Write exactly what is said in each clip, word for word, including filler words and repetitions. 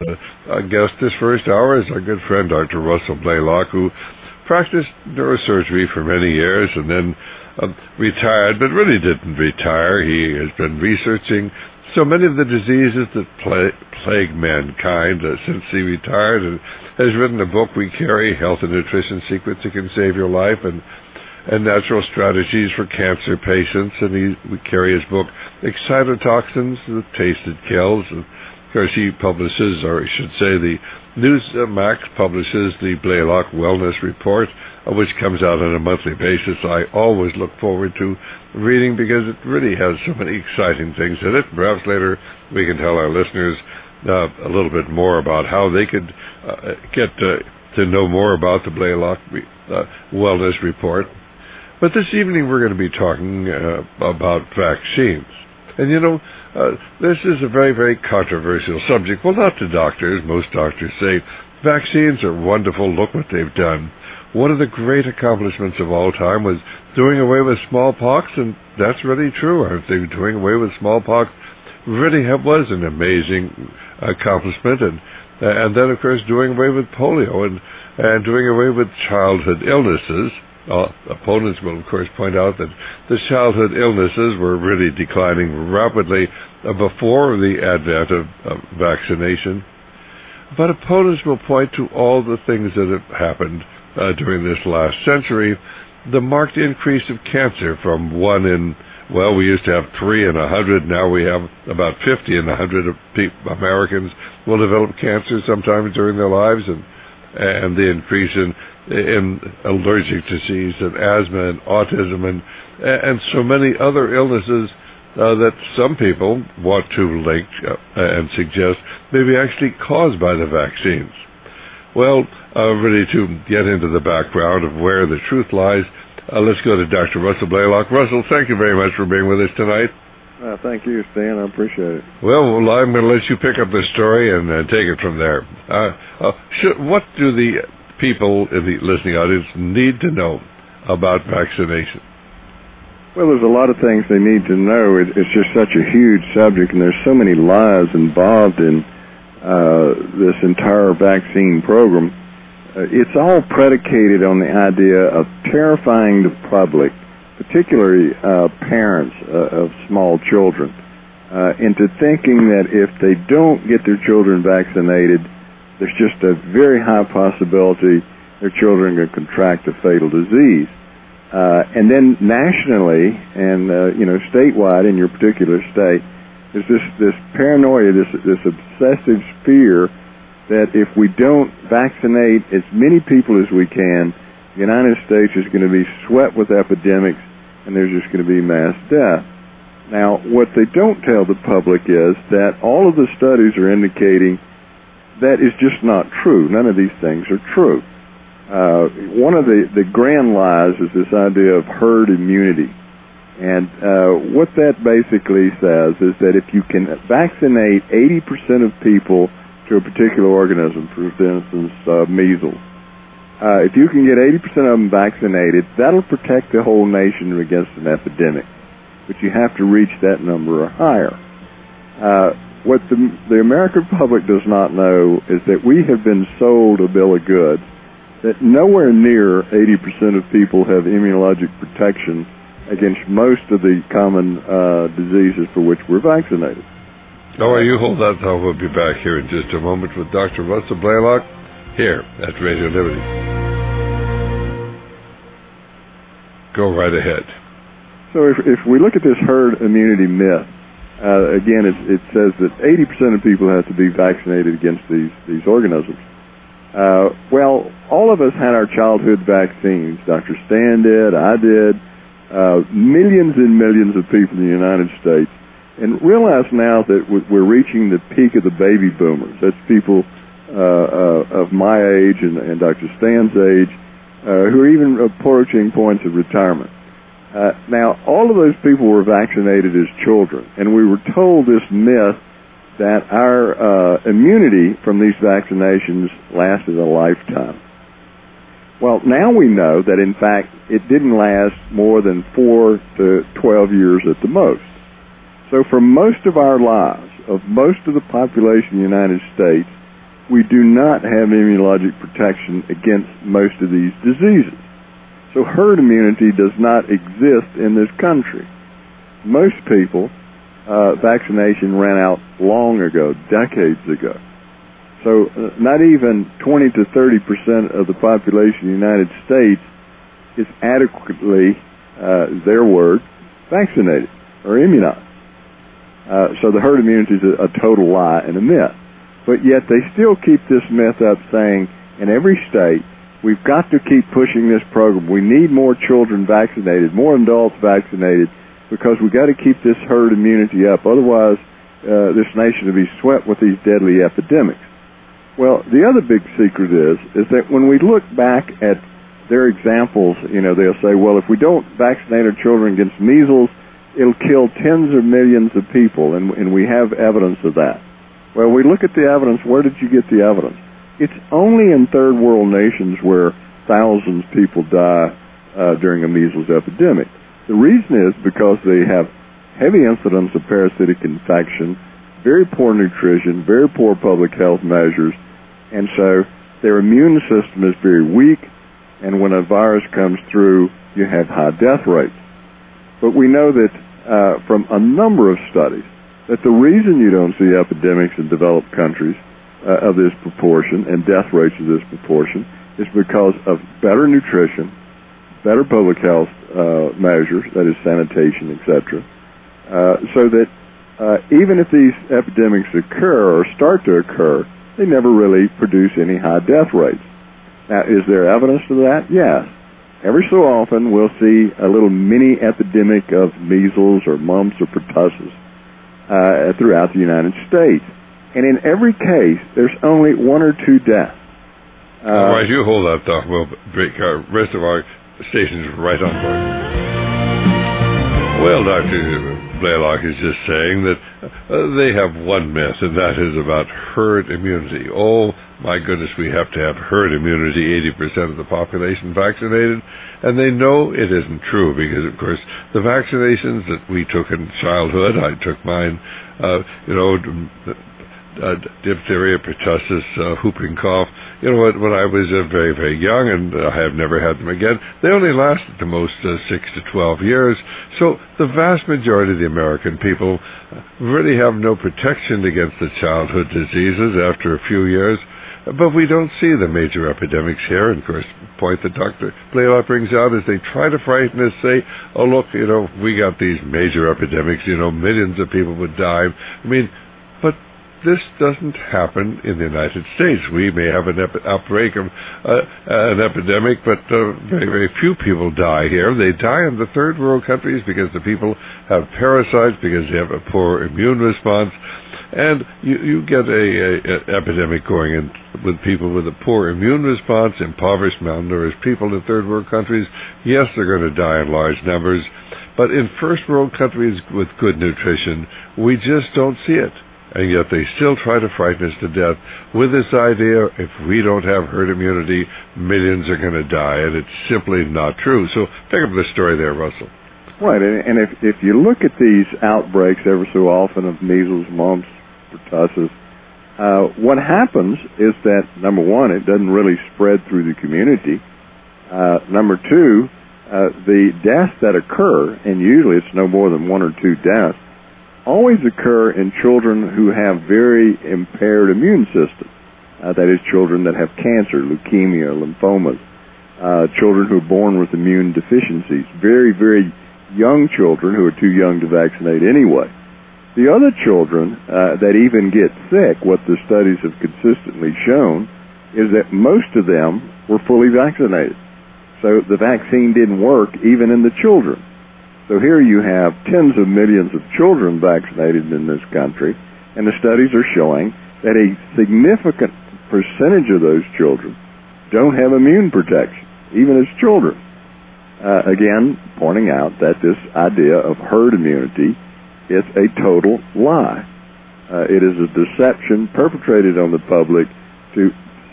Our guest this first hour is our good friend Doctor Russell Blaylock, who practiced neurosurgery for many years and then uh, retired, but really didn't retire. He has been researching so many of the diseases that pla- plague mankind uh, since he retired, and has written a book, We Carry, Health and Nutrition Secrets That Can Save Your Life, and and natural strategies for cancer patients. And he we carry his book, Excitotoxins, The Taste That Kills. And of course, he publishes, or I should say, the Newsmax publishes the Blaylock Wellness Report, uh, which comes out on a monthly basis. I always look forward to reading because it really has so many exciting things in it. Perhaps later we can tell our listeners uh, a little bit more about how they could uh, get uh, to know more about the Blaylock uh, Wellness Report. But this evening we're going to be talking uh, about vaccines. And you know, uh, this is a very, very controversial subject. Well, not to doctors. Most doctors say vaccines are wonderful. Look what they've done. One of the great accomplishments of all time was doing away with smallpox, and that's really true. I think doing away with smallpox really have, was an amazing accomplishment. And uh, and then, of course, doing away with polio and, and doing away with childhood illnesses. Uh, opponents will, of course, point out that the childhood illnesses were really declining rapidly uh, before the advent of uh, vaccination. But opponents will point to all the things that have happened uh, during this last century. The marked increase of cancer from one in, well, we used to have three in a hundred. Now we have about fifty in a hundred of pe- Americans will develop cancer sometimes during their lives, and and the increase in in allergic disease and asthma and autism and and so many other illnesses uh, that some people want to link uh, and suggest may be actually caused by the vaccines. Well, uh, really to get into the background of where the truth lies, uh, let's go to Doctor Russell Blaylock. Russell, thank you very much for being with us tonight. Uh, thank you, Stan. I appreciate it. Well, well I'm going to let you pick up the story and uh, take it from there. Uh, uh, should, what do the people in the listening audience need to know about vaccination? Well, there's a lot of things they need to know. It, it's just such a huge subject, and there's so many lies involved in uh, this entire vaccine program. Uh, it's all predicated on the idea of terrifying the public, particularly uh, parents uh, of small children, uh, into thinking that if they don't get their children vaccinated, there's just a very high possibility their children are going to contract a fatal disease. Uh, and then nationally and, uh, you know, statewide in your particular state, there's this, this paranoia, this, this obsessive fear that if we don't vaccinate as many people as we can, the United States is going to be swept with epidemics and there's just going to be mass death. Now, what they don't tell the public is that all of the studies are indicating that is just not true. None of these things are true. Uh, one of the, the grand lies is this idea of herd immunity. And uh, what that basically says is that if you can vaccinate eighty percent of people to a particular organism, for instance, uh, measles, uh, if you can get eighty percent of them vaccinated, that'll protect the whole nation against an epidemic. But you have to reach that number or higher. Uh, What the, the American public does not know is that we have been sold a bill of goods that nowhere near eighty percent of people have immunologic protection against most of the common uh, diseases for which we're vaccinated. Oh, well, you hold that thought. We'll be back here in just a moment with Doctor Russell Blaylock here at Radio Liberty. Go right ahead. So if, if we look at this herd immunity myth, Uh, again, it, it says that eighty percent of people have to be vaccinated against these, these organisms. Uh, well, all of us had our childhood vaccines. Doctor Stan did, I did, uh, millions and millions of people in the United States. And realize now that we're reaching the peak of the baby boomers. That's people uh, uh, of my age and, and Doctor Stan's age uh, who are even approaching points of retirement. Uh, now, all of those people were vaccinated as children, and we were told this myth that our uh, immunity from these vaccinations lasted a lifetime. Well, now we know that, in fact, it didn't last more than four to twelve years at the most. So for most of our lives, of most of the population of the United States, we do not have immunologic protection against most of these diseases. So herd immunity does not exist in this country. Most people, uh, vaccination ran out long ago, decades ago. So uh, not even twenty to thirty percent of the population of the United States is adequately, uh, their word, vaccinated or immunized. Uh, so the herd immunity is a, a total lie and a myth. But yet they still keep this myth up, saying in every state, we've got to keep pushing this program. We need more children vaccinated, more adults vaccinated, because we've got to keep this herd immunity up. Otherwise, uh, this nation will be swept with these deadly epidemics. Well, the other big secret is, is that when we look back at their examples, you know, they'll say, well, if we don't vaccinate our children against measles, it'll kill tens of millions of people, and, and we have evidence of that. Well, we look at the evidence. Where did you get the evidence? It's only in third world nations where thousands of people die uh, during a measles epidemic. The reason is because they have heavy incidence of parasitic infection, very poor nutrition, very poor public health measures, and so their immune system is very weak, and when a virus comes through, you have high death rates. But we know that uh, from a number of studies that the reason you don't see epidemics in developed countries uh, of this proportion and death rates of this proportion is because of better nutrition, better public health uh, measures, that is sanitation, et cetera, uh, so that uh, even if these epidemics occur or start to occur, they never really produce any high death rates. Now, is there evidence of that? Yes. Every so often we'll see a little mini epidemic of measles or mumps or pertussis Uh, throughout the United States. And in every case, there's only one or two deaths. Uh, All right, you hold that thought. We'll break our rest of our stations right on board. Well, Doctor Blaylock is just saying that uh, they have one myth, and that is about herd immunity. Oh, my goodness, we have to have herd immunity, eighty percent of the population vaccinated. And they know it isn't true because, of course, the vaccinations that we took in childhood, I took mine, uh, you know, uh, diphtheria, pertussis, uh, whooping cough, you know, when I was uh, very, very young, and uh, I have never had them again. They only lasted the most uh, six to twelve years. So the vast majority of the American people really have no protection against the childhood diseases after a few years. But we don't see the major epidemics here. And, of course, the point that Doctor Blaylock brings out is they try to frighten us, say, oh, look, you know, we got these major epidemics, you know, millions of people would die. I mean, but this doesn't happen in the United States. We may have an ep- outbreak of uh, an epidemic, but uh, very, very few people die here. They die in the third world countries because the people have parasites, because they have a poor immune response. And you, you get a, a, a epidemic going in with people with a poor immune response, impoverished, malnourished people in third world countries. Yes, they're going to die in large numbers. But in first world countries with good nutrition, we just don't see it. And yet they still try to frighten us to death with this idea, if we don't have herd immunity, millions are going to die. And it's simply not true. So pick up the story there, Russell. Right, and if, if you look at these outbreaks every so often of measles, mumps, pertussis, uh, what happens is that, number one, it doesn't really spread through the community. Uh, number two, uh, the deaths that occur, and usually it's no more than one or two deaths, always occur in children who have very impaired immune systems. Uh, that is, children that have cancer, leukemia, lymphomas, uh, children who are born with immune deficiencies, very, very young children who are too young to vaccinate anyway. The other children uh, that even get sick, what the studies have consistently shown, is that most of them were fully vaccinated. So the vaccine didn't work even in the children. So here you have tens of millions of children vaccinated in this country, and the studies are showing that a significant percentage of those children don't have immune protection, even as children. Uh, again, pointing out that this idea of herd immunity is a total lie. Uh, it is a deception perpetrated on the public to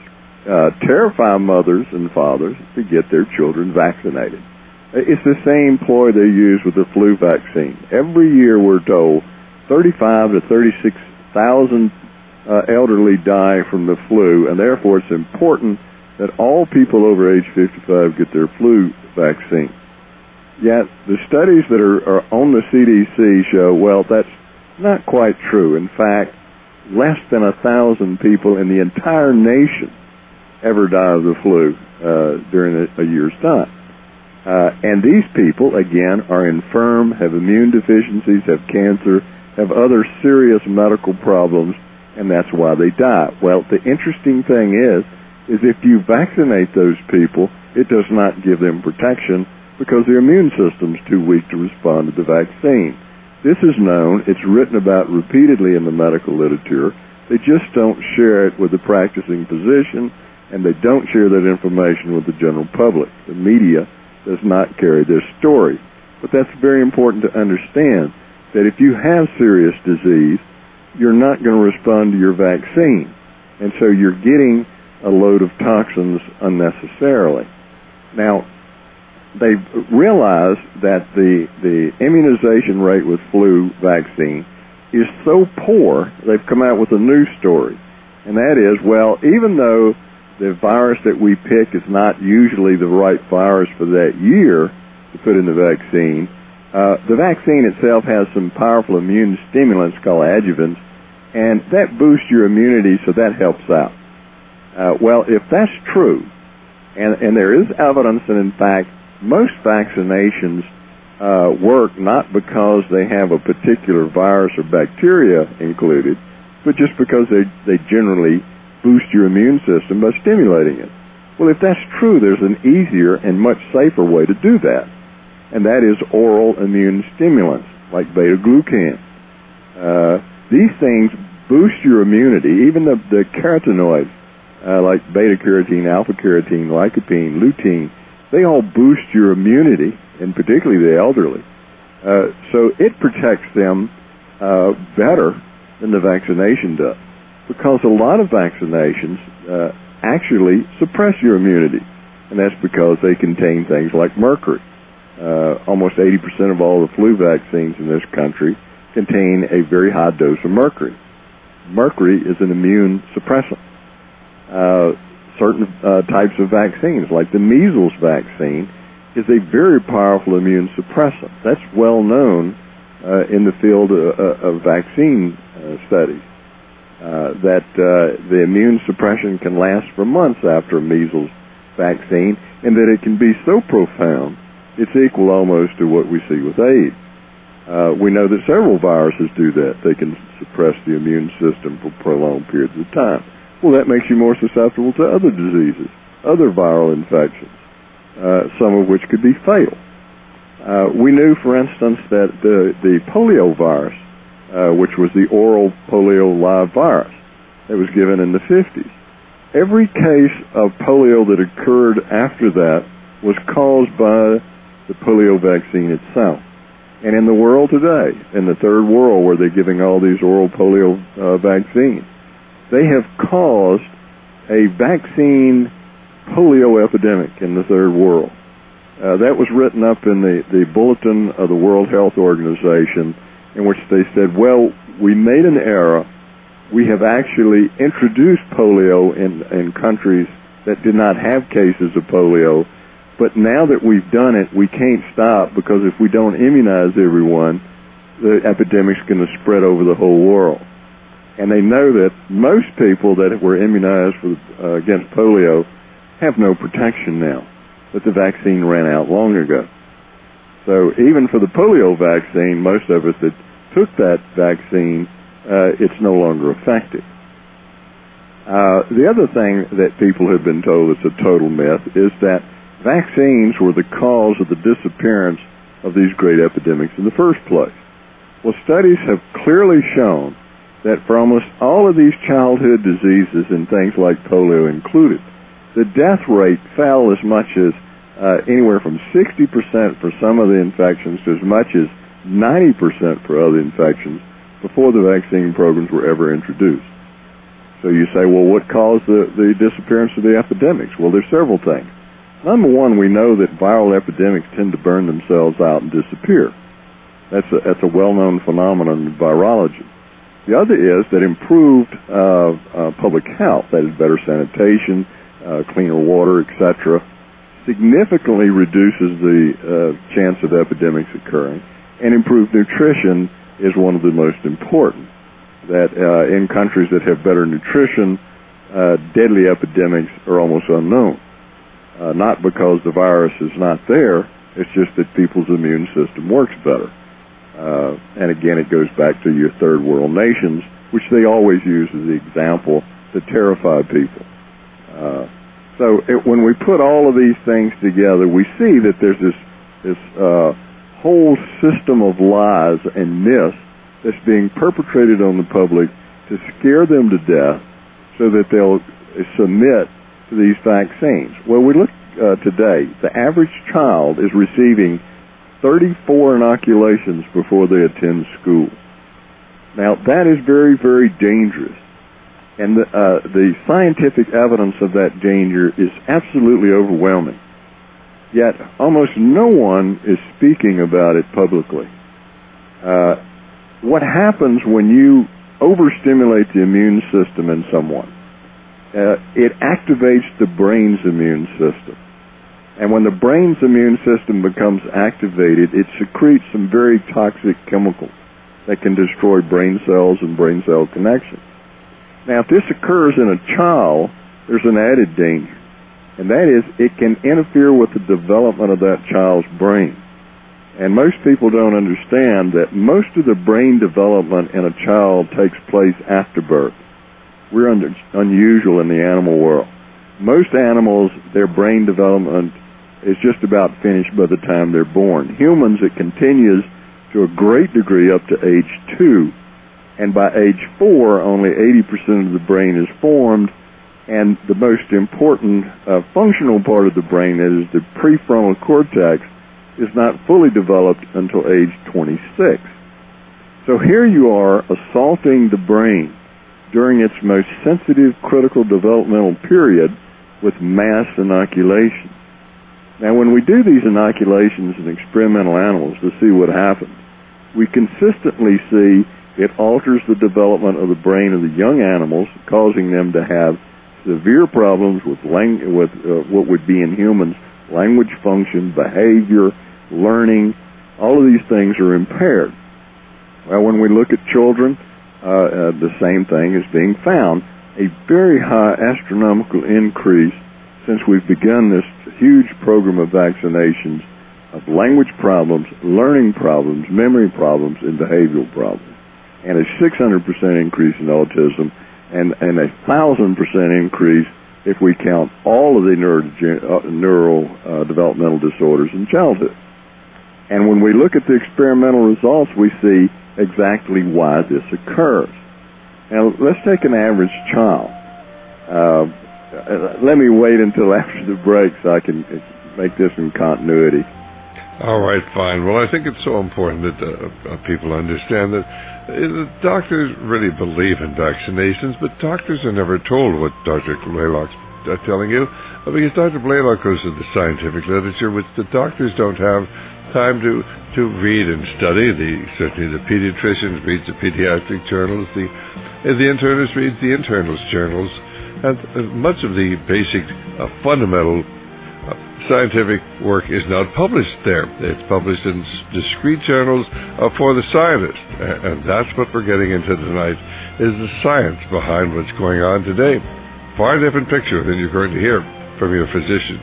uh, terrify mothers and fathers to get their children vaccinated. It's the same ploy they use with the flu vaccine. Every year we're told thirty-five to thirty-six thousand uh, elderly die from the flu, and therefore it's important that all people over age fifty-five get their flu vaccine. Yet the studies that are, are on the C D C show, well, that's not quite true. In fact, less than a thousand people in the entire nation ever die of the flu uh, during a, a year's time. Uh, and these people, again, are infirm, have immune deficiencies, have cancer, have other serious medical problems, and that's why they die. Well, the interesting thing is, is if you vaccinate those people, it does not give them protection because their immune system's too weak to respond to the vaccine. This is known, it's written about repeatedly in the medical literature. They just don't share it with the practicing physician, and they don't share that information with the general public. The media does not carry this story. But that's very important to understand, that if you have serious disease, you're not going to respond to your vaccine. And so you're getting a load of toxins unnecessarily. Now, they've realized that the, the immunization rate with flu vaccine is so poor, they've come out with a new story. And that is, well, even though the virus that we pick is not usually the right virus for that year to put in the vaccine, uh, the vaccine itself has some powerful immune stimulants called adjuvants, and that boosts your immunity, so that helps out. Uh, well, if that's true, and, and there is evidence that, in fact, most vaccinations uh, work not because they have a particular virus or bacteria included, but just because they, they generally boost your immune system by stimulating it. Well, if that's true, there's an easier and much safer way to do that, and that is oral immune stimulants like beta-glucan. Uh, these things boost your immunity. Even the, the carotenoids, uh, like beta-carotene, alpha-carotene, lycopene, lutein, they all boost your immunity, and particularly the elderly. Uh, so it protects them uh, better than the vaccination does, because a lot of vaccinations uh, actually suppress your immunity, and that's because they contain things like mercury. Uh, almost eighty percent of all the flu vaccines in this country contain a very high dose of mercury. Mercury is an immune suppressant. Uh, certain uh, types of vaccines, like the measles vaccine, is a very powerful immune suppressant. That's well known uh, in the field of, of vaccine uh, studies. Uh, that uh, the immune suppression can last for months after a measles vaccine, and that it can be so profound, it's equal almost to what we see with AIDS. Uh, we know that several viruses do that. They can suppress the immune system for prolonged periods of time. Well, that makes you more susceptible to other diseases, other viral infections, uh, some of which could be fatal. Uh, we knew, for instance, that the, the polio virus, Uh, which was the oral polio live virus that was given in the fifties. Every case of polio that occurred after that was caused by the polio vaccine itself. And in the world today, in the third world where they're giving all these oral polio uh, vaccines, they have caused a vaccine polio epidemic in the third world. Uh, that was written up in the, the Bulletin of the World Health Organization, in which they said, well, we made an error. We have actually introduced polio in, in countries that did not have cases of polio, but now that we've done it, we can't stop, because if we don't immunize everyone, the epidemic's going to spread over the whole world. And they know that most people that were immunized for, uh, against polio have no protection now, that the vaccine ran out long ago. So even for the polio vaccine, most of us that took that vaccine, uh, it's no longer effective. Uh, the other thing that people have been told is a total myth is that vaccines were the cause of the disappearance of these great epidemics in the first place. Well, studies have clearly shown that for almost all of these childhood diseases, and things like polio included, the death rate fell as much as Uh, anywhere from sixty percent for some of the infections to as much as ninety percent for other infections before the vaccine programs were ever introduced. So you say, well, what caused the, the disappearance of the epidemics? Well, there's several things. Number one, we know that viral epidemics tend to burn themselves out and disappear. That's a, that's a well-known phenomenon in virology. The other is that improved uh, uh, public health, that is better sanitation, uh, cleaner water, et cetera, significantly reduces the uh, chance of epidemics occurring. And improved nutrition is one of the most important. That uh, in countries that have better nutrition, uh, deadly epidemics are almost unknown. Uh, not because the virus is not there, it's just that people's immune system works better. Uh, and again, it goes back to your third world nations, which they always use as the example to terrify people. Uh, so it, when we put all of these things together, we see that there's this, this uh, whole system of lies and myths that's being perpetrated on the public to scare them to death so that they'll submit to these vaccines. Well, we look uh, today, the average child is receiving thirty-four inoculations before they attend school. Now, that is very, very dangerous. And the, uh, the scientific evidence of that danger is absolutely overwhelming. Yet, almost no one is speaking about it publicly. Uh, What happens when you overstimulate the immune system in someone? Uh, it activates the brain's immune system. And when the brain's immune system becomes activated, it secretes some very toxic chemicals that can destroy brain cells and brain cell connections. Now, if this occurs in a child, there's an added danger. And that is, it can interfere with the development of that child's brain. And most people don't understand that most of the brain development in a child takes place after birth. We're under, unusual in the animal world. Most animals, their brain development is just about finished by the time they're born. Humans, it continues to a great degree up to age two. And by age four, only eighty percent of the brain is formed. And the most important uh, functional part of the brain, that is the prefrontal cortex, is not fully developed until age twenty-six. So here you are assaulting the brain during its most sensitive, critical developmental period with mass inoculation. Now, when we do these inoculations in experimental animals to see what happens, we consistently see it alters the development of the brain of the young animals, causing them to have severe problems with, lang- with uh, what would be in humans language function, behavior, learning. All of these things are impaired. Well, when we look at children, uh, uh, the same thing is being found. A very high astronomical increase since we've begun this huge program of vaccinations of language problems, learning problems, memory problems, and behavioral problems. And a six hundred percent increase in autism, and, and a one thousand percent increase if we count all of the neuro, uh, neural uh, developmental disorders in childhood. And when we look at the experimental results, we see exactly why this occurs. Now, let's take an average child. Uh, let me wait until after the break so I can make this in continuity. All right, fine. Well, I think it's so important that uh, people understand that uh, doctors really believe in vaccinations, but doctors are never told what Doctor Blaylock's uh, telling you, uh, because Doctor Blaylock goes to the scientific literature, which the doctors don't have time to, to read and study. The, certainly the pediatricians read the pediatric journals, the, uh, the internist reads the internist journals, and uh, much of the basic uh, fundamental scientific work is not published there. It's published in discrete journals uh, for the scientists. And that's what we're getting into tonight, is the science behind what's going on today. Far different picture than you're going to hear from your physician.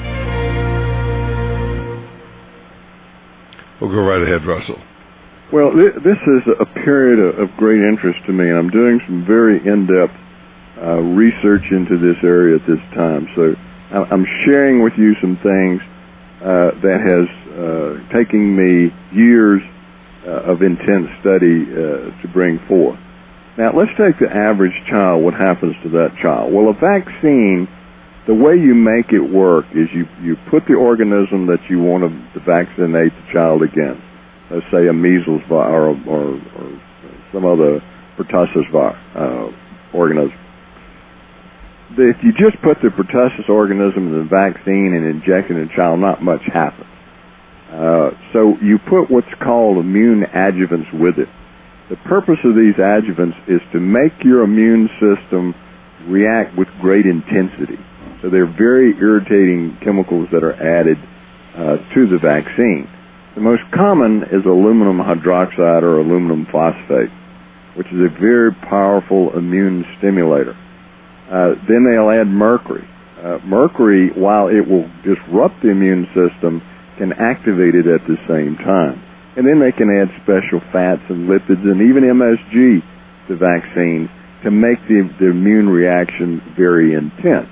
We'll go right ahead, Russell. Well, this is a period of great interest to me, and I'm doing some very in-depth uh, research into this area at this time. So I'm sharing with you some things uh, that has uh, taken me years uh, of intense study uh, to bring forth. Now, let's take the average child. What happens to that child? Well, a vaccine, the way you make it work is you, you put the organism that you want to, to vaccinate the child against. Let's say a measles virus or, or, or some other pertussis virus, uh, organism. If you just put the pertussis organism in the vaccine and inject it in a child, not much happens. Uh, so you put what's called immune adjuvants with it. The purpose of these adjuvants is to make your immune system react with great intensity. So they're very irritating chemicals that are added uh, to the vaccine. The most common is aluminum hydroxide or aluminum phosphate, which is a very powerful immune stimulator. Uh, then they'll add mercury. Uh, mercury, while it will disrupt the immune system, can activate it at the same time. And then they can add special fats and lipids and even M S G to vaccines to make the, the immune reaction very intense.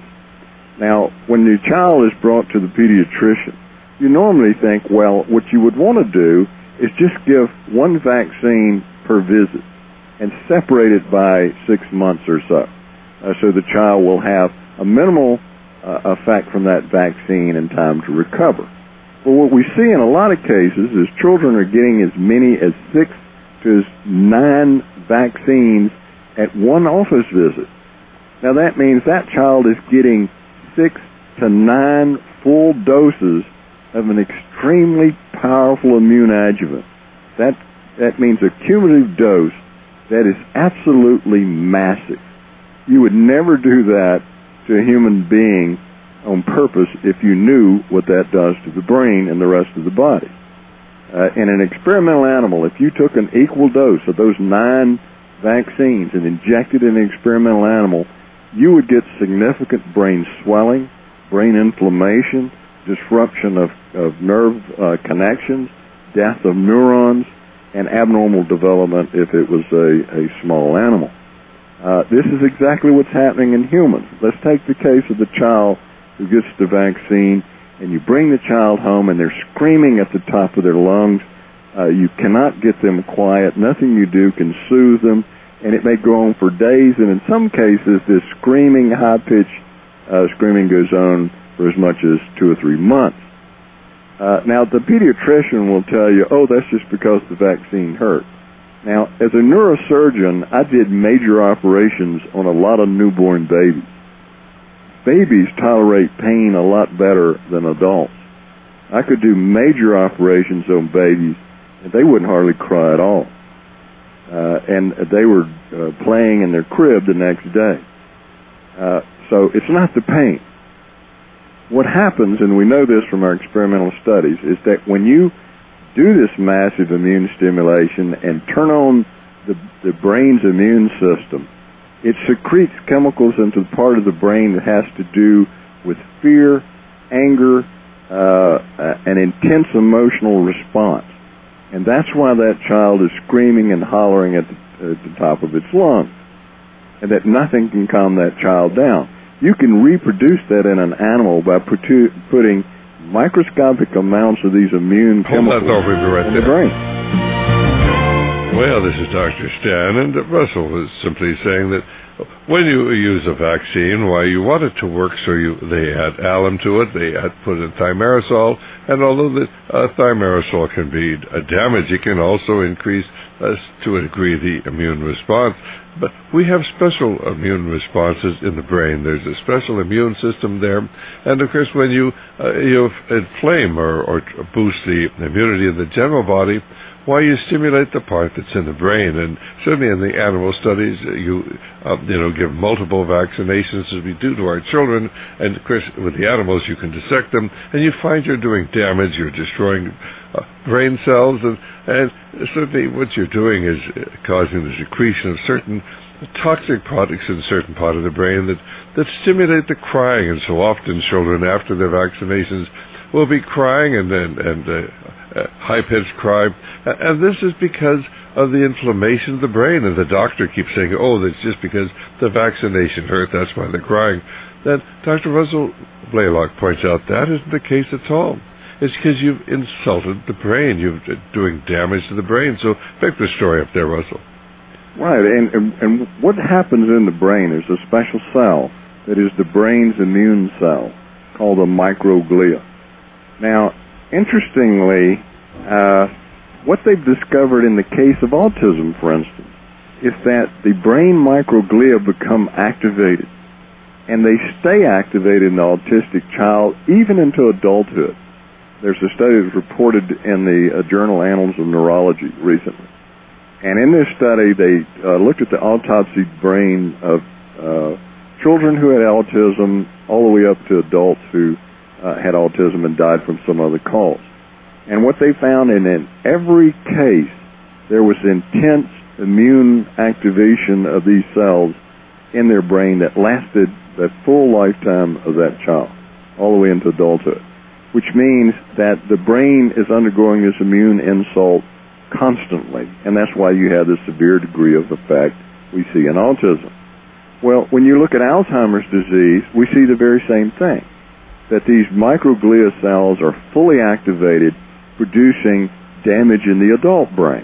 Now, when the child is brought to the pediatrician, you normally think, well, what you would want to do is just give one vaccine per visit and separate it by six months or so. Uh, so the child will have a minimal uh, effect from that vaccine in time to recover. Well, what we see in a lot of cases is children are getting as many as six to nine vaccines at one office visit. Now that means that child is getting six to nine full doses of an extremely powerful immune adjuvant. That, that means a cumulative dose that is absolutely massive. You would never do that to a human being on purpose if you knew what that does to the brain and the rest of the body. Uh, in an experimental animal, if you took an equal dose of those nine vaccines and injected in an experimental animal, you would get significant brain swelling, brain inflammation, disruption of, of nerve uh, connections, death of neurons, and abnormal development if it was a, a small animal. Uh, this is exactly what's happening in humans. Let's take the case of the child who gets the vaccine, and you bring the child home and they're screaming at the top of their lungs. Uh, you cannot get them quiet. Nothing you do can soothe them, and it may go on for days, and in some cases this screaming, high-pitched uh, screaming goes on for as much as two or three months. Uh, now, the pediatrician will tell you, oh, that's just because the vaccine hurt. Now, as a neurosurgeon, I did major operations on a lot of newborn babies. Babies tolerate pain a lot better than adults. I could do major operations on babies, and they wouldn't hardly cry at all. Uh, and they were uh, playing in their crib the next day. Uh, so it's not the pain. What happens, and we know this from our experimental studies, is that when you do this massive immune stimulation and turn on the, the brain's immune system, it secretes chemicals into the part of the brain that has to do with fear, anger, uh, an intense emotional response. And that's why that child is screaming and hollering at the, at the top of its lungs, and that nothing can calm that child down. You can reproduce that in an animal by put- putting microscopic amounts of these immune chemicals in the brain. Well, this is Doctor Stan, and Russell was simply saying that when you use a vaccine, why you want it to work, so you they add alum to it, they add, put in thimerosal, and although the uh, thimerosal can be a damage, it can also increase, uh, to a degree, the immune response. But we have special immune responses in the brain. There's a special immune system there, and of course, when you uh, you inflame or, or boost the immunity of the general body, why you stimulate the part that's in the brain. And certainly in the animal studies, you uh, you know give multiple vaccinations as we do to our children, and of course with the animals you can dissect them, and you find you're doing damage, you're destroying uh, brain cells, and, and certainly what you're doing is causing the secretion of certain toxic products in a certain part of the brain that, that stimulate the crying. And so often children after their vaccinations will be crying and, and, and uh, uh, high-pitched cry. And this is because of the inflammation of the brain. And the doctor keeps saying, oh, that's just because the vaccination hurt, that's why they're crying. Then Doctor Russell Blaylock points out that isn't the case at all. It's because you've insulted the brain. You're doing damage to the brain. So pick the story up there, Russell. Right, and, and, and what happens in the brain is a special cell that is the brain's immune cell called a microglia. Now, interestingly, uh, what they've discovered in the case of autism, for instance, is that the brain microglia become activated, and they stay activated in the autistic child even into adulthood. There's a study that's reported in the uh, journal Annals of Neurology recently. And in this study, they uh, looked at the autopsied brain of uh, children who had autism all the way up to adults who uh, had autism and died from some other cause. And what they found in, in every case, there was intense immune activation of these cells in their brain that lasted the full lifetime of that child, all the way into adulthood, which means that the brain is undergoing this immune insult constantly, and that's why you have this severe degree of effect we see in autism. Well, when you look at Alzheimer's disease, we see the very same thing, that these microglia cells are fully activated, producing damage in the adult brain.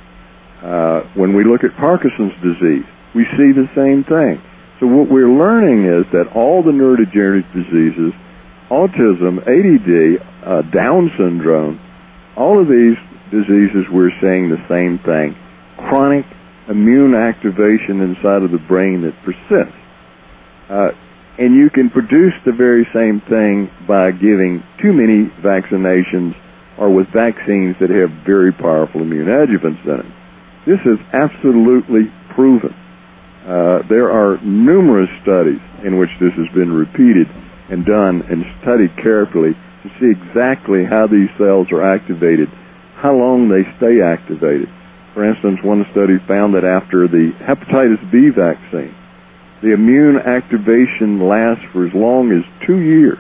Uh, when we look at Parkinson's disease, we see the same thing. So what we're learning is that all the neurodegenerative diseases, autism, A D D, uh, Down syndrome, all of these diseases, we're saying the same thing. Chronic immune activation inside of the brain that persists. Uh, and you can produce the very same thing by giving too many vaccinations or with vaccines that have very powerful immune adjuvants in it. This is absolutely proven. Uh, there are numerous studies in which this has been repeated and done and studied carefully to see exactly how these cells are activated, how long they stay activated. For instance, one study found that after the hepatitis B vaccine, the immune activation lasts for as long as two years.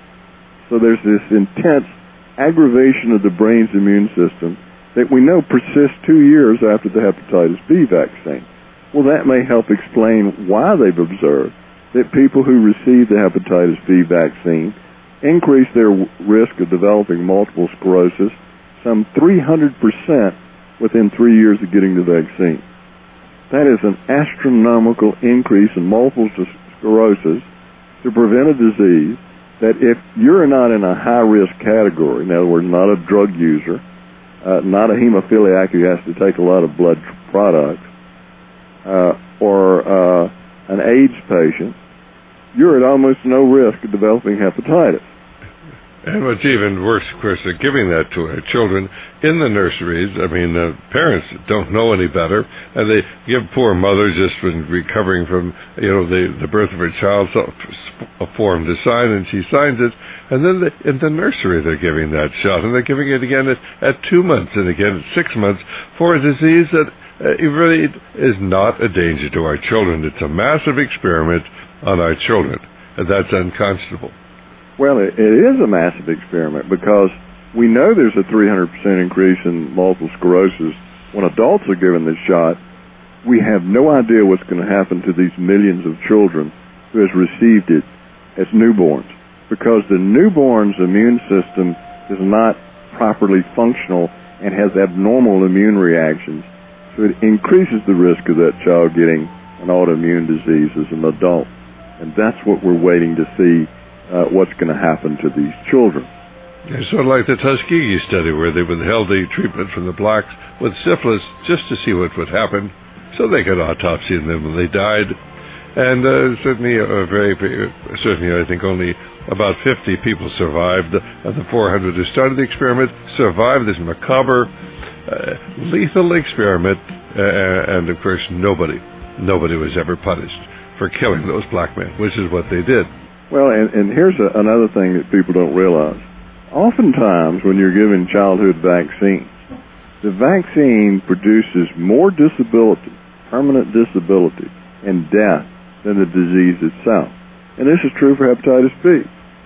So there's this intense aggravation of the brain's immune system that we know persists two years after the hepatitis B vaccine. Well, that may help explain why they've observed that people who receive the hepatitis B vaccine increase their risk of developing multiple sclerosis some three hundred percent within three years of getting the vaccine. That is an astronomical increase in multiple sclerosis to prevent a disease that if you're not in a high-risk category, in other words, not a drug user, uh, not a hemophiliac who has to take a lot of blood products, uh, or uh, an AIDS patient, you're at almost no risk of developing hepatitis. And what's even worse, of course, they're giving that to our children in the nurseries. I mean, uh, parents don't know any better, and they give poor mothers just when recovering from, you know, the, the birth of her child a form to sign, and she signs it, and then the, in the nursery they're giving that shot, and they're giving it again at, at two months and again at six months for a disease that uh, it really is not a danger to our children. It's a massive experiment on our children, and that's unconscionable. Well, it, it is a massive experiment because we know there's a three hundred percent increase in multiple sclerosis when adults are given this shot. We have no idea what's going to happen to these millions of children who has received it as newborns, because the newborn's immune system is not properly functional and has abnormal immune reactions. So it increases the risk of that child getting an autoimmune disease as an adult. And that's what we're waiting to see. Uh, what's going to happen to these children. It's sort of like the Tuskegee study where they withheld the treatment from the blacks with syphilis just to see what would happen, so they could autopsy them when they died. And uh, certainly, uh, very, certainly, I think only about fifty people survived. Of the four hundred who started the experiment survived this macabre, uh, lethal experiment, uh, and of course, nobody, nobody was ever punished for killing those black men, which is what they did. Well, and, and here's a, another thing that people don't realize. Oftentimes, when you're giving childhood vaccines, the vaccine produces more disability, permanent disability, and death than the disease itself. And this is true for hepatitis B.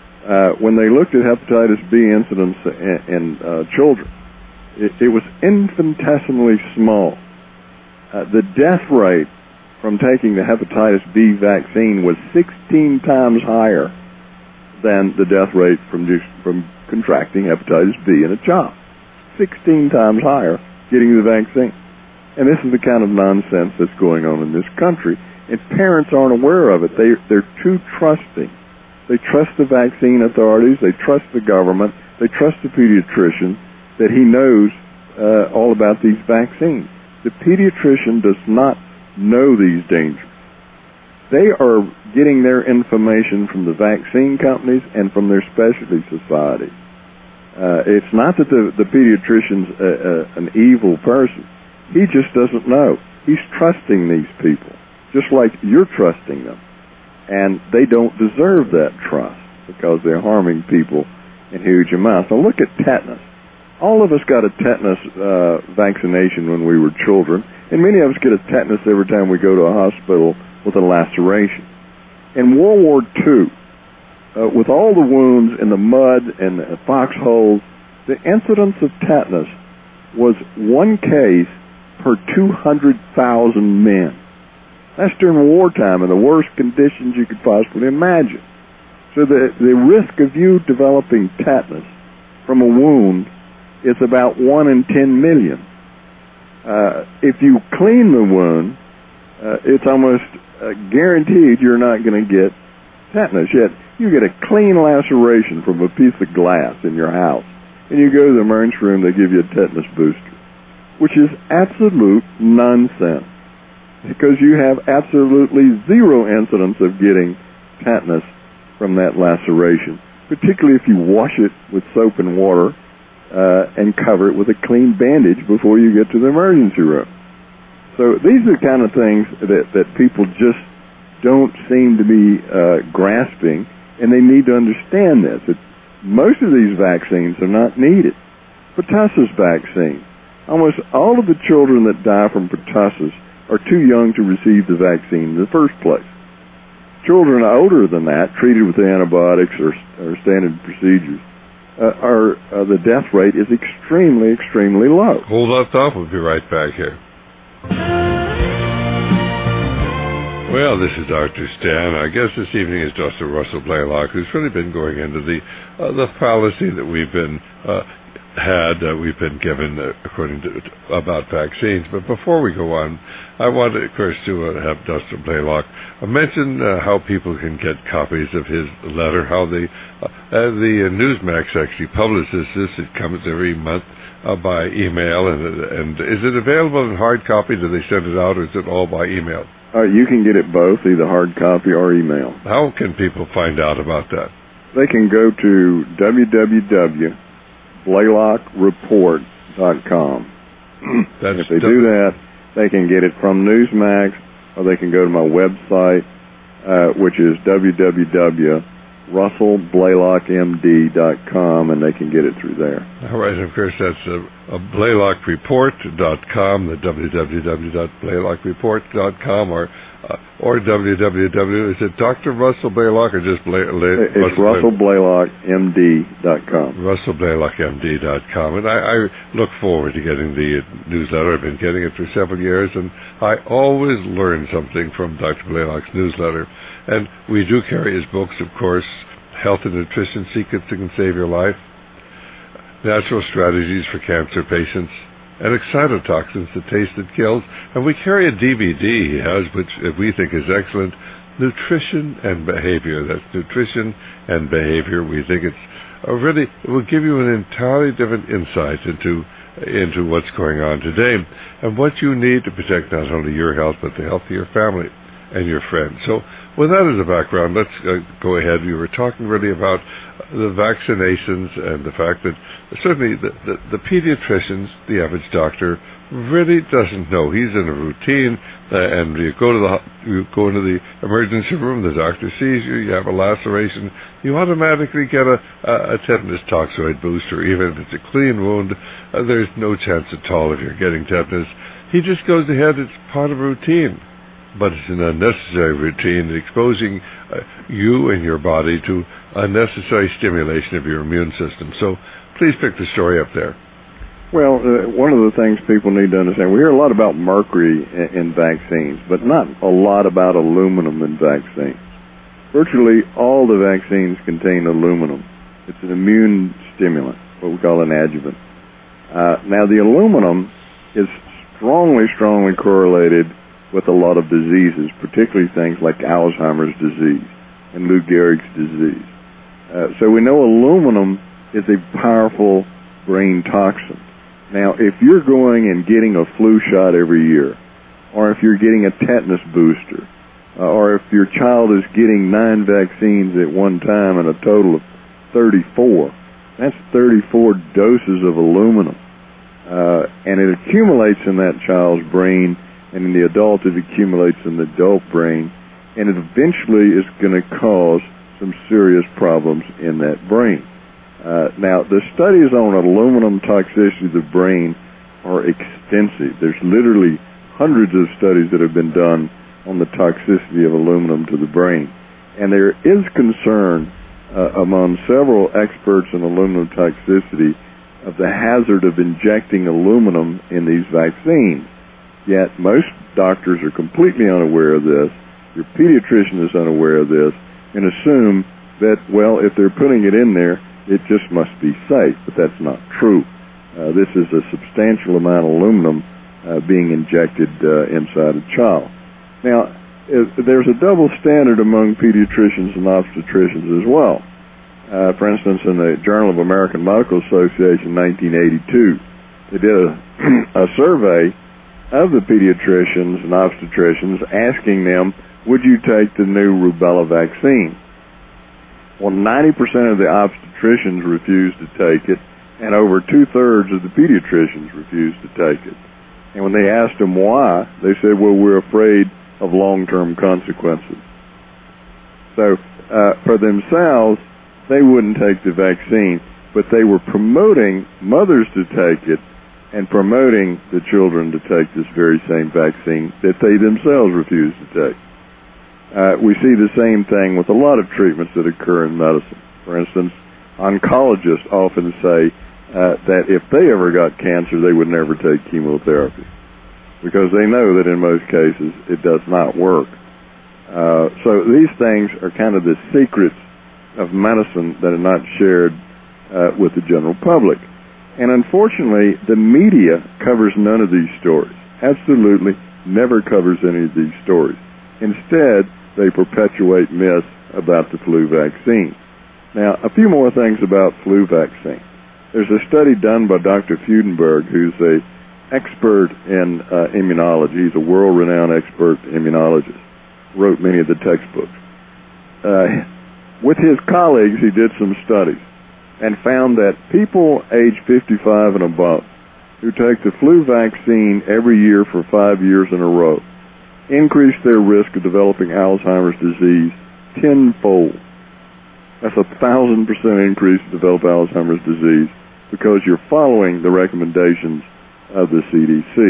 Uh, when they looked at hepatitis B incidence in, in uh, children, it, it was infinitesimally small. Uh, the death rate from taking the hepatitis B vaccine was sixteen times higher than the death rate from just, from contracting hepatitis B in a child. sixteen times higher getting the vaccine. And this is the kind of nonsense that's going on in this country. And parents aren't aware of it. They, they're too trusting. They trust the vaccine authorities. They trust the government. They trust the pediatrician that he knows uh, all about these vaccines. The pediatrician does not know these dangers. They are getting their information from the vaccine companies and from their specialty societies. Uh, it's not that the, the pediatrician's a, a, an evil person. He just doesn't know. He's trusting these people, just like you're trusting them. And they don't deserve that trust because they're harming people in huge amounts. Now look at tetanus. All of us got a tetanus uh, vaccination when we were children, and many of us get a tetanus every time we go to a hospital with a laceration. In World War Two, uh, with all the wounds and the mud and the foxholes, the incidence of tetanus was one case per two hundred thousand men. That's during wartime in the worst conditions you could possibly imagine. So the, the risk of you developing tetanus from a wound is about one in ten million. Uh, if you clean the wound, uh, it's almost uh, guaranteed you're not going to get tetanus. Yet you get a clean laceration from a piece of glass in your house, and you go to the emergency room, they give you a tetanus booster, which is absolute nonsense, because you have absolutely zero incidence of getting tetanus from that laceration, particularly if you wash it with soap and water uh, and cover it with a clean bandage before you get to the emergency room. So these are the kind of things that, that people just don't seem to be uh, grasping, and they need to understand this, that most of these vaccines are not needed. Pertussis vaccine. Almost all of the children that die from pertussis are too young to receive the vaccine in the first place. Children older than that, treated with antibiotics or, or standard procedures, uh, are uh, the death rate is extremely, extremely low. Hold that thought. We'll be right back here. Well, this is Doctor Stan. Our guest this evening is Doctor Russell Blaylock, who's really been going into the uh, the fallacy that we've been uh, had, uh, we've been given uh, according to about vaccines. But before we go on, I want, of course, to uh, have Doctor Blaylock uh, mention uh, how people can get copies of his letter. How the uh, uh, the uh, Newsmax actually publishes this. It comes every month uh, by email, and and is it available in hard copy? Do they send it out, or is it all by email? Uh, you can get it both, either hard copy or email. How can people find out about that? They can go to w w w dot blaylock report dot com. If they do that, they can get it from Newsmax, or they can go to my website, uh, which is w w w dot russell blaylock m d dot com, and they can get it through there. All right, of course, that's uh, uh, blaylock report dot com, the w w w dot blaylock report dot com, or uh, or www. Is it Doctor Russell Blaylock or just Blay, Blay, It's russell blaylock m d dot com. russell blaylock m d dot com. And I, I look forward to getting the newsletter. I've been getting it for several years, and I always learn something from Doctor Blaylock's newsletter. And we do carry his books, of course, Health and Nutrition Secrets That Can Save Your Life, Natural Strategies for Cancer Patients, and Excitotoxins, The Taste That Kills. And we carry a D V D he has, which we think is excellent, Nutrition and Behavior. That's Nutrition and Behavior. We think it's a really, it will give you an entirely different insight into into what's going on today and what you need to protect not only your health, but the health of your family and your friends. So with that as a background, let's uh, go ahead. We were talking really about the vaccinations and the fact that certainly the, the, the pediatricians, the average doctor, really doesn't know. He's in a routine, uh, and you go to the you go into the emergency room, the doctor sees you, you have a laceration, you automatically get a, a, a tetanus toxoid booster. Even if it's a clean wound, uh, there's no chance at all if you're getting tetanus. He just goes ahead, it's part of routine. But it's an unnecessary routine, exposing uh, you and your body to unnecessary stimulation of your immune system. So please pick the story up there. Well, uh, one of the things people need to understand, we hear a lot about mercury in, in vaccines, but not a lot about aluminum in vaccines. Virtually all the vaccines contain aluminum. It's an immune stimulant, what we call an adjuvant. Uh, now, the aluminum is strongly, strongly correlated with a lot of diseases, particularly things like Alzheimer's disease and Lou Gehrig's disease. Uh, so we know aluminum is a powerful brain toxin. Now, if you're going and getting a flu shot every year, or if you're getting a tetanus booster, uh, or if your child is getting nine vaccines at one time and a total of thirty-four, that's thirty-four doses of aluminum. uh, and it accumulates in that child's brain, and in the adult it accumulates in the adult brain, and it eventually is going to cause some serious problems in that brain. Uh, now, the studies on aluminum toxicity of the brain are extensive. There's literally hundreds of studies that have been done on the toxicity of aluminum to the brain. And there is concern uh, among several experts in aluminum toxicity of the hazard of injecting aluminum in these vaccines. Yet most doctors are completely unaware of this. Your pediatrician is unaware of this and assume that, well, if they're putting it in there, it just must be safe. But that's not true. Uh, this is a substantial amount of aluminum uh, being injected uh, inside a child. Now, uh, there's a double standard among pediatricians and obstetricians as well. Uh, for instance, in the Journal of American Medical Association, nineteen eighty-two, they did a, a survey of the pediatricians and obstetricians asking them, would you take the new rubella vaccine? Well, ninety percent of the obstetricians refused to take it, and over two-thirds of the pediatricians refused to take it. And when they asked them why, they said, well, we're afraid of long-term consequences. So uh, for themselves, they wouldn't take the vaccine, but they were promoting mothers to take it and promoting the children to take this very same vaccine that they themselves refused to take. Uh, we see the same thing with a lot of treatments that occur in medicine. For instance, oncologists often say uh, that if they ever got cancer, they would never take chemotherapy because they know that in most cases it does not work. Uh, so these things are kind of the secrets of medicine that are not shared uh, with the general public. And unfortunately, the media covers none of these stories. Absolutely never covers any of these stories. Instead, they perpetuate myths about the flu vaccine. Now, a few more things about flu vaccine. There's a study done by Doctor Freudenberg, who's a expert in uh, immunology. He's a world-renowned expert immunologist. Wrote many of the textbooks. Uh, with his colleagues, he did some studies and found that people age fifty-five and above who take the flu vaccine every year for five years in a row increase their risk of developing Alzheimer's disease tenfold. That's a thousand percent increase to develop Alzheimer's disease because you're following the recommendations of the C D C.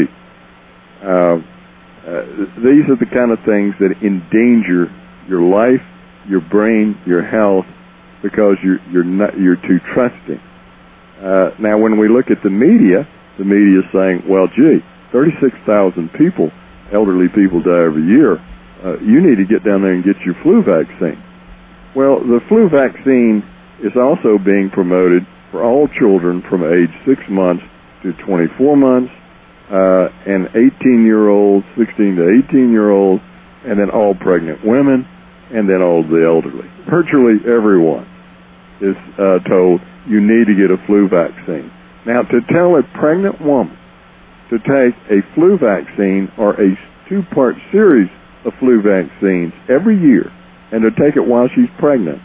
Uh, uh, these are the kind of things that endanger your life, your brain, your health, because you're you're not you're too trusting. Uh, now, when we look at the media, the media is saying, "Well, gee, thirty-six thousand people, elderly people die every year. Uh, you need to get down there and get your flu vaccine." Well, the flu vaccine is also being promoted for all children from age six months to twenty-four months, uh, and eighteen-year-olds, sixteen to eighteen-year-olds, and then all pregnant women, and then all the elderly. Virtually everyone is uh, told you need to get a flu vaccine. Now, to tell a pregnant woman to take a flu vaccine or a two-part series of flu vaccines every year and to take it while she's pregnant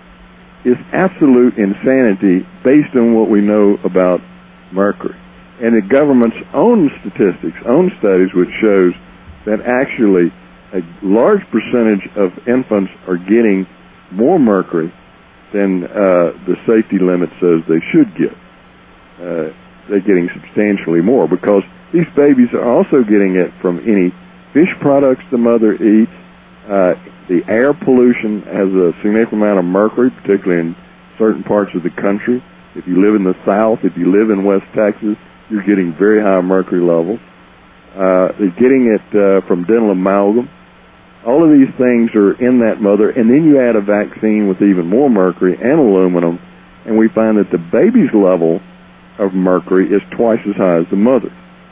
is absolute insanity based on what we know about mercury. And the government's own statistics, own studies, which shows that actually a large percentage of infants are getting more mercury than uh, the safety limit says they should get. Uh, they're getting substantially more because these babies are also getting it from any fish products the mother eats. Uh, the air pollution has a significant amount of mercury, particularly in certain parts of the country. If you live in the South, if you live in West Texas, you're getting very high mercury levels. Uh, they're getting it uh, from dental amalgam. All of these things are in that mother, and then you add a vaccine with even more mercury and aluminum, and we find that the baby's level of mercury is twice as high as the mother's.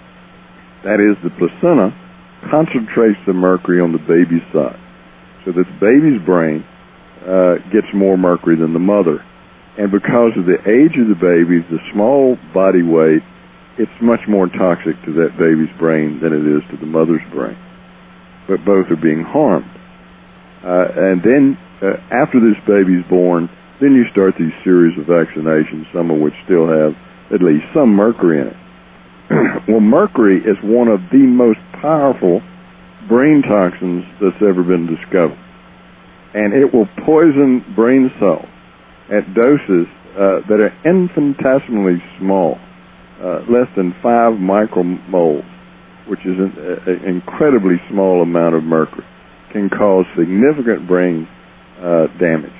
That is, the placenta concentrates the mercury on the baby's side, so that the baby's brain uh, gets more mercury than the mother. And because of the age of the baby, the small body weight, it's much more toxic to that baby's brain than it is to the mother's brain. But both are being harmed. Uh, and then uh, after this baby's born, then you start these series of vaccinations, some of which still have at least some mercury in it. Well, mercury is one of the most powerful brain toxins that's ever been discovered. And it will poison brain cells at doses uh, that are infinitesimally small, uh, less than five micromoles, which is an a, incredibly small amount of mercury, can cause significant brain uh, damage.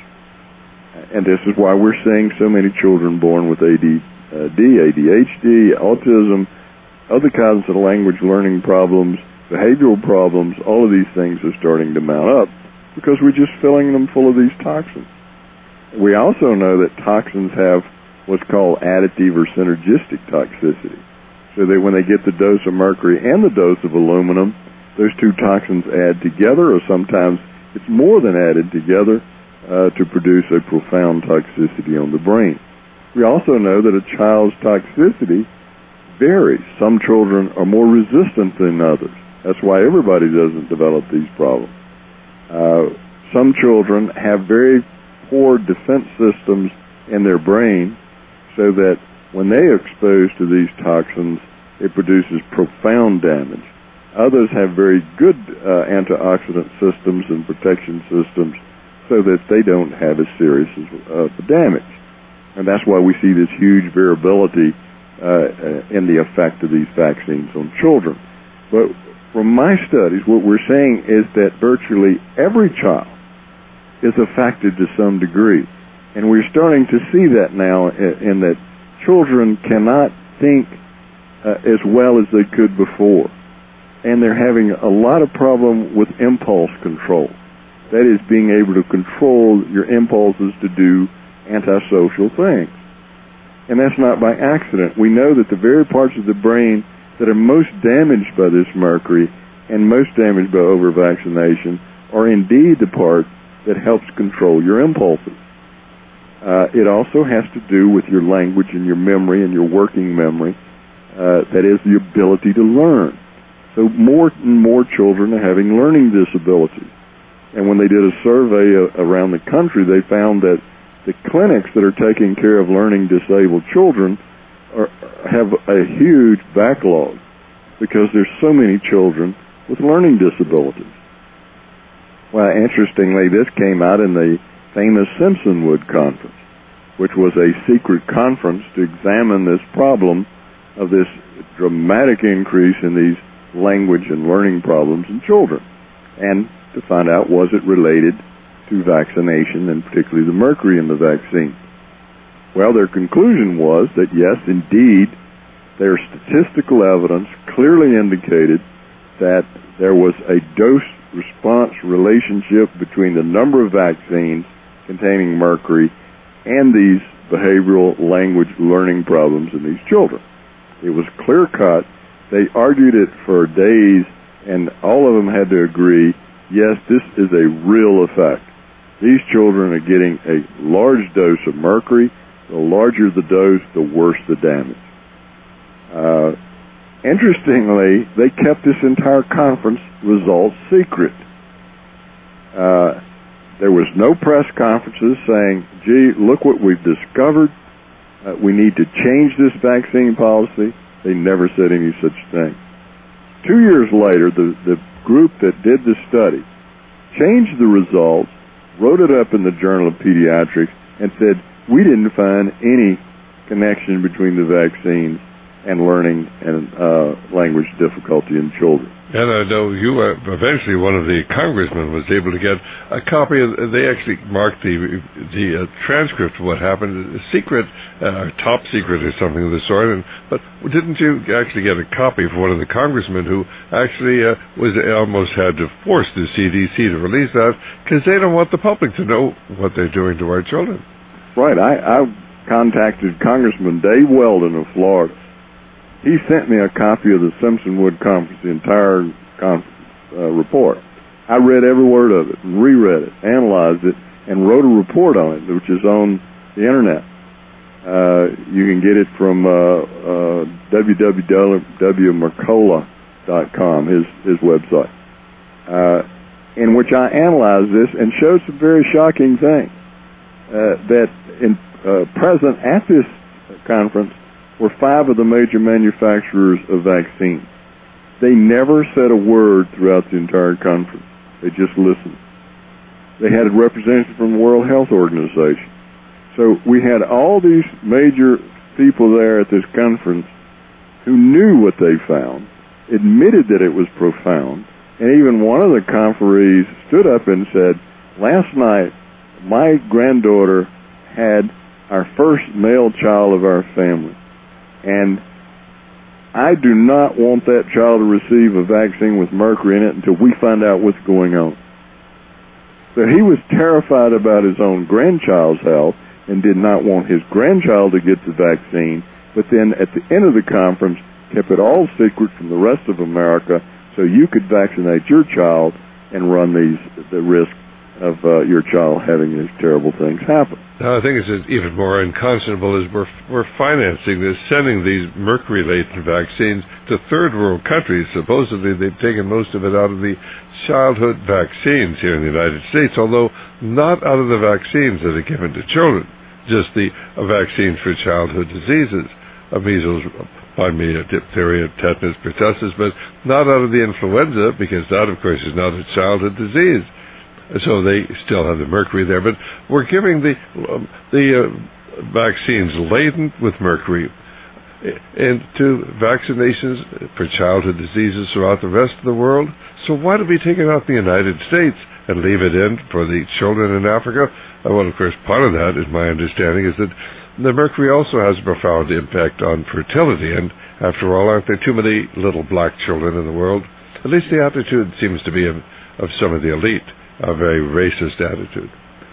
And this is why we're seeing so many children born with A D D, A D H D, autism, other kinds of language learning problems, behavioral problems. All of these things are starting to mount up because we're just filling them full of these toxins. We also know that toxins have what's called additive or synergistic toxicity, so that when they get the dose of mercury and the dose of aluminum, those two toxins add together, or sometimes it's more than added together, uh, to produce a profound toxicity on the brain. We also know that a child's toxicity varies. Some children are more resistant than others. That's why everybody doesn't develop these problems. Uh, some children have very poor defense systems in their brain, so that when they are exposed to these toxins, it produces profound damage. Others have very good uh, antioxidant systems and protection systems, so that they don't have as serious uh, damage. And that's why we see this huge variability uh, in the effect of these vaccines on children. But from my studies, what we're saying is that virtually every child is affected to some degree. And we're starting to see that now in, in that children cannot think uh, as well as they could before. And they're having a lot of problem with impulse control. That is, being able to control your impulses to do antisocial things. And that's not by accident. We know that the very parts of the brain that are most damaged by this mercury and most damaged by over-vaccination are indeed the part that helps control your impulses. Uh, it also has to do with your language and your memory and your working memory. Uh, that is, the ability to learn. So more and more children are having learning disabilities. And when they did a survey uh, around the country, they found that the clinics that are taking care of learning disabled children are, have a huge backlog because there's so many children with learning disabilities. Well, interestingly, this came out in the famous Simpsonwood Conference, which was a secret conference to examine this problem of this dramatic increase in these language and learning problems in children, and to find out, was it related to vaccination, and particularly the mercury in the vaccine. Well, their conclusion was that yes, indeed, their statistical evidence clearly indicated that there was a dose-response relationship between the number of vaccines containing mercury and these behavioral language learning problems in these children. It was clear-cut. They argued it for days, and all of them had to agree, yes, this is a real effect. These children are getting a large dose of mercury. The larger the dose, the worse the damage. Uh, interestingly, they kept this entire conference results secret. Uh, there was no press conferences saying, gee, look what we've discovered. Uh, we need to change this vaccine policy. They never said any such thing. Two years later, the, the group that did the study changed the results, wrote it up in the Journal of Pediatrics, and said, we didn't find any connection between the vaccines and learning and uh, language difficulty in children. And I know you were eventually one of the congressmen was able to get a copy of, they actually marked the the uh, transcript of what happened, secret, uh, top secret or something of the sort, and, but didn't you actually get a copy for one of the congressmen who actually uh, was almost had to force the C D C to release that because they don't want the public to know what they're doing to our children? Right. I, I contacted Congressman Dave Weldon of Florida. He sent me a copy of the Simpsonwood Conference, the entire conference uh, report. I read every word of it, and reread it, analyzed it, and wrote a report on it, which is on the Internet. Uh, you can get it from uh, uh, w w w dot mercola dot com, his, his website, uh, in which I analyzed this and showed some very shocking things. Uh, that in, uh, present at this conference were five of the major manufacturers of vaccines. They never said a word throughout the entire conference. They just listened. They had a representative from the World Health Organization. So we had all these major people there at this conference who knew what they found, admitted that it was profound, and even one of the conferees stood up and said, last night my granddaughter had our first male child of our family, and I do not want that child to receive a vaccine with mercury in it until we find out what's going on. So he was terrified about his own grandchild's health and did not want his grandchild to get the vaccine, but then at the end of the conference kept it all secret from the rest of America so you could vaccinate your child and run these the risk of uh, your child having these terrible things happen. Now, I think it's even more unconscionable is we're, we're financing this, sending these mercury-laden vaccines to third-world countries. Supposedly, they've taken most of it out of the childhood vaccines here in the United States, although not out of the vaccines that are given to children, just the uh, vaccines for childhood diseases, uh, measles, pardon me, diphtheria, tetanus, pertussis, but not out of the influenza, because that, of course, is not a childhood disease. So they still have the mercury there, but we're giving the um, the uh, vaccines laden with mercury into vaccinations for childhood diseases throughout the rest of the world. So why do we take it out in the United States and leave it in for the children in Africa? Uh, well, of course, part of that, is my understanding, is that the mercury also has a profound impact on fertility, and after all, aren't there too many little black children in the world? At least the attitude seems to be of, of some of the elite. A very racist attitude.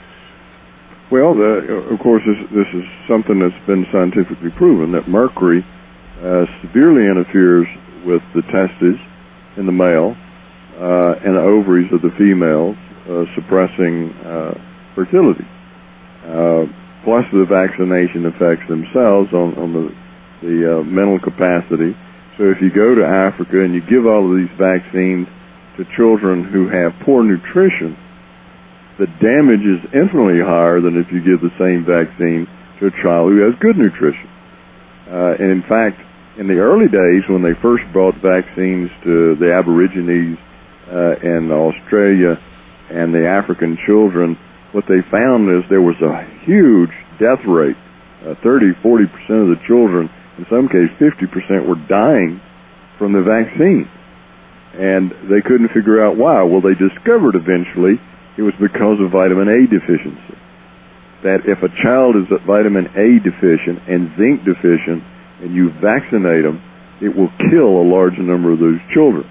Well, the, of course, this, this is something that's been scientifically proven, that mercury uh, severely interferes with the testes in the male uh, and the ovaries of the females, uh, suppressing uh, fertility. Uh, plus, the vaccination effects themselves on, on the, the uh, mental capacity. So if you go to Africa and you give all of these vaccines to children who have poor nutrition, the damage is infinitely higher than if you give the same vaccine to a child who has good nutrition. Uh, and in fact, in the early days when they first brought vaccines to the Aborigines uh, in Australia and the African children, what they found is there was a huge death rate. Uh, thirty, forty percent of the children, in some cases fifty percent, were dying from the vaccine. And they couldn't figure out why. Well, they discovered eventually it was because of vitamin A deficiency. That if a child is vitamin A deficient and zinc deficient and you vaccinate them, it will kill a large number of those children.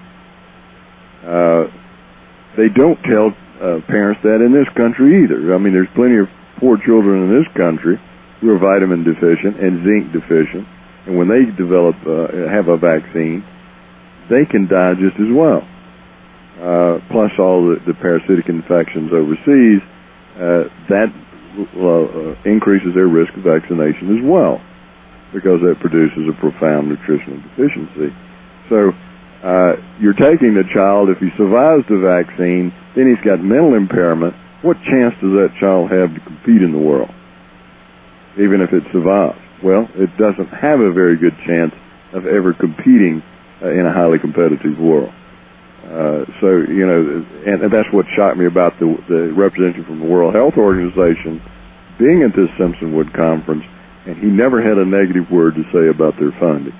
Uh, they don't tell uh, parents that in this country either. I mean, there's plenty of poor children in this country who are vitamin deficient and zinc deficient, and when they develop, uh, have a vaccine, they can die just as well. Uh, plus all the, the parasitic infections overseas, uh, that uh, increases their risk of vaccination as well, because that produces a profound nutritional deficiency. So uh, you're taking the child, if he survives the vaccine, then he's got mental impairment. What chance does that child have to compete in the world, even if it survives? Well, it doesn't have a very good chance of ever competing Uh, in a highly competitive world. Uh, so, you know, and, and that's what shocked me about the, the representative from the World Health Organization being at this Simpsonwood conference, and he never had a negative word to say about their funding.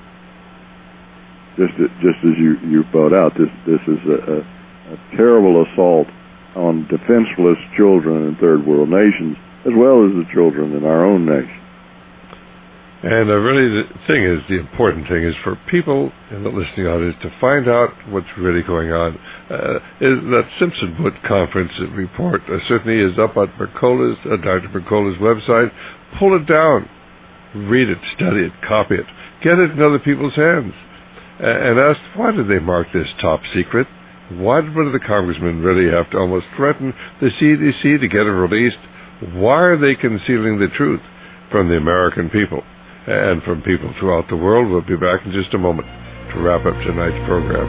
Just, just as you, you brought out, this, this is a, a, a terrible assault on defenseless children in third world nations, as well as the children in our own nation. And uh, really the thing is, the important thing is for people in the listening audience to find out what's really going on. Uh, is that Simpsonwood conference report uh, certainly is up on Mercola's, uh, Doctor Mercola's website. Pull it down. Read it, study it, copy it. Get it in other people's hands. Uh, and ask, why did they mark this top secret? Why did one of the congressmen really have to almost threaten the C D C to get it released? Why are they concealing the truth from the American people and from people throughout the world? We'll be back in just a moment to wrap up tonight's program.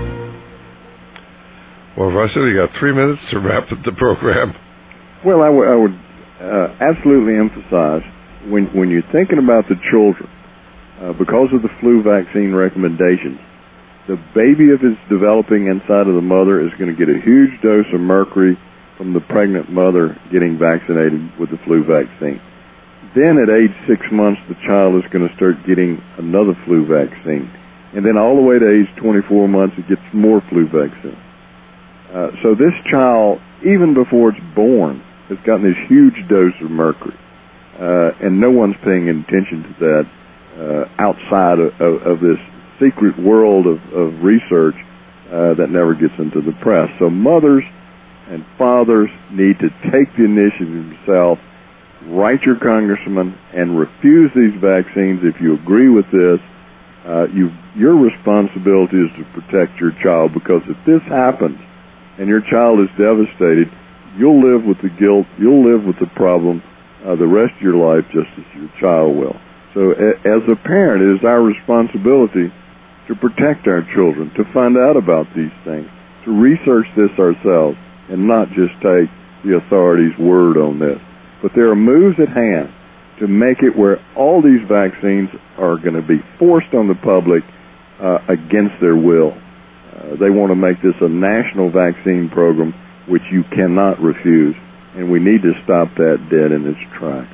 Well, Russell, you got three minutes to wrap up the program. Well, I, w- I would uh, absolutely emphasize, when when you're thinking about the children, uh, because of the flu vaccine recommendations, the baby that is developing inside of the mother is going to get a huge dose of mercury from the pregnant mother getting vaccinated with the flu vaccine. Then at age six months, the child is going to start getting another flu vaccine. And then all the way to age twenty-four months, it gets more flu vaccine. Uh, so this child, even before it's born, has gotten this huge dose of mercury. Uh, and no one's paying attention to that uh, outside of, of, of this secret world of, of research uh, that never gets into the press. So mothers and fathers need to take the initiative themselves, write your congressman, and refuse these vaccines if you agree with this. Uh, you, your responsibility is to protect your child, because if this happens and your child is devastated, you'll live with the guilt, you'll live with the problem uh, the rest of your life, just as your child will. So a, as a parent, it is our responsibility to protect our children, to find out about these things, to research this ourselves, and not just take the authorities' word on this. But there are moves at hand to make it where all these vaccines are going to be forced on the public uh, against their will. Uh, they want to make this a national vaccine program, which you cannot refuse, and we need to stop that dead in its tracks.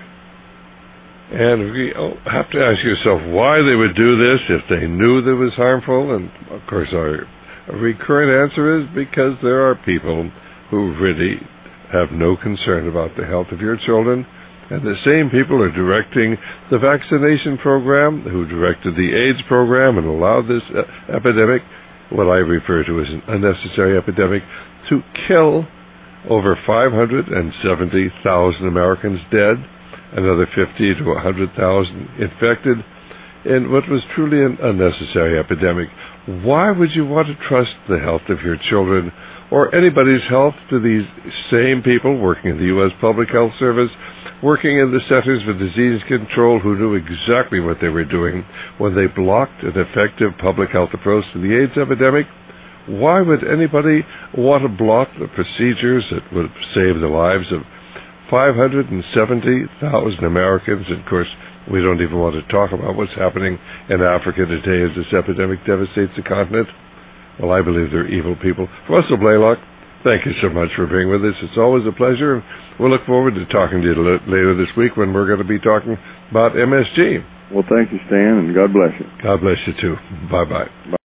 And we have to ask yourself why they would do this if they knew that it was harmful. And, of course, our recurrent answer is because there are people who really have no concern about the health of your children. And the same people are directing the vaccination program, who directed the AIDS program and allowed this uh, epidemic, what I refer to as an unnecessary epidemic, to kill over five hundred seventy thousand Americans dead, another fifty to one hundred thousand infected, in what was truly an unnecessary epidemic. Why would you want to trust the health of your children or anybody's health to these same people working in the U S Public Health Service, working in the Centers for Disease Control, who knew exactly what they were doing when they blocked an effective public health approach to the AIDS epidemic? Why would anybody want to block the procedures that would save the lives of five hundred seventy thousand Americans? And of course, we don't even want to talk about what's happening in Africa today as this epidemic devastates the continent. Well, I believe they're evil people. Russell Blaylock, thank you so much for being with us. It's always a pleasure. We'll look forward to talking to you later this week when we're going to be talking about M S G. Well, thank you, Stan, and God bless you. God bless you, too. Bye-bye. Bye.